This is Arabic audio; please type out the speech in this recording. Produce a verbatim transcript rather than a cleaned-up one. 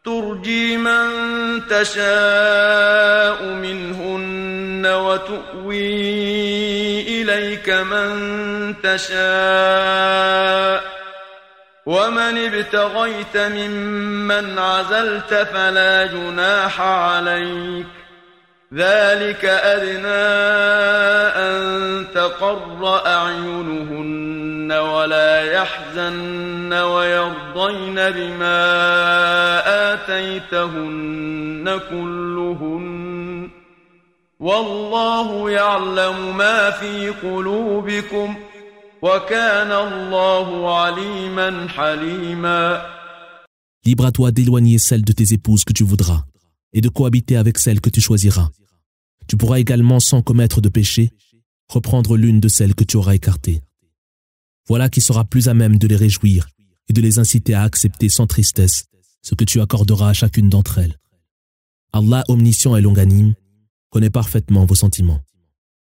ترجي من تشاء منهن وتؤوي إليك من تشاء ومن ابتغيت ممن عزلت فلا جناح عليك ذلك أدنى أن تقر أعينهن ولا يحزن ويرضين بما آتيتهن كلهن والله يعلم ما في قلوبكم وكان الله عليما حليما. Libre à toi d'éloigner celle de tes épouses que tu voudras et de cohabiter avec celle que tu choisiras. Tu pourras également, sans commettre de péché, reprendre l'une de celles que tu auras écartées. Voilà qui sera plus à même de les réjouir et de les inciter à accepter sans tristesse ce que tu accorderas à chacune d'entre elles. Allah, omniscient et longanime, connaît parfaitement vos sentiments.